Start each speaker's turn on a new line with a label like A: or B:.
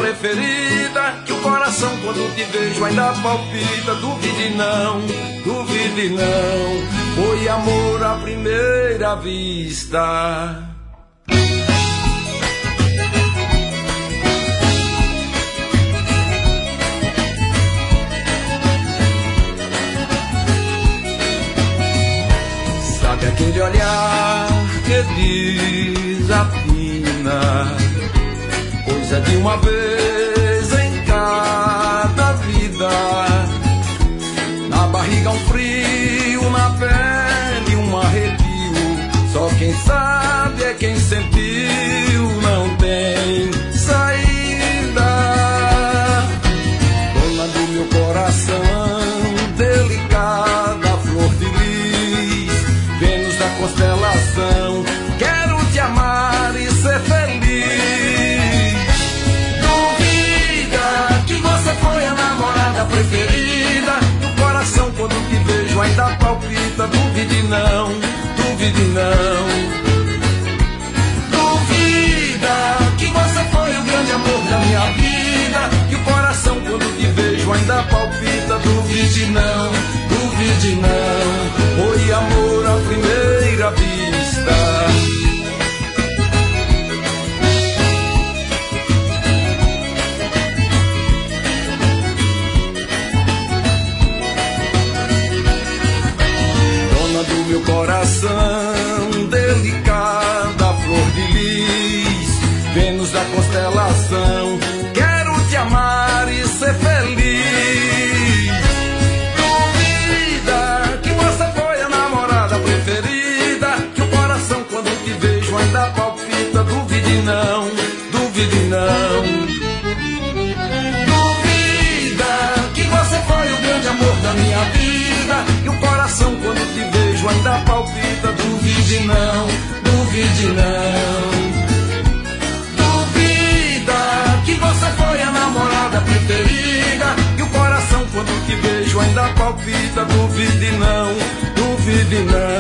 A: preferida, que o coração quando te vejo ainda palpita. Duvide não, foi amor à primeira vista. Sabe aquele olhar que desafina, coisa de uma vez em cada vida. Na barriga um frio, na pele um arrepio. Só quem sabe é quem sentiu, não tem saída. Dona do meu coração, delicada flor de lis, Vênus da constelação, quero te amar e ser feliz. Foi a namorada preferida, o coração quando te vejo ainda palpita. Duvide não, duvida que você foi o grande amor da minha vida, e o coração quando te vejo ainda palpita. Duvide não, foi amor à primeira vista. Do meu coração, delicada flor de lis, Vênus da constelação, quero te amar e ser feliz. Duvida que você foi a namorada preferida, que o coração quando te vejo ainda palpita. Duvide não, duvida que você foi o grande amor da minha vida, e o coração quando te vejo ainda palpita. Duvide não, duvida que você foi a namorada preferida, e o coração quando te vejo ainda palpita. Duvide não,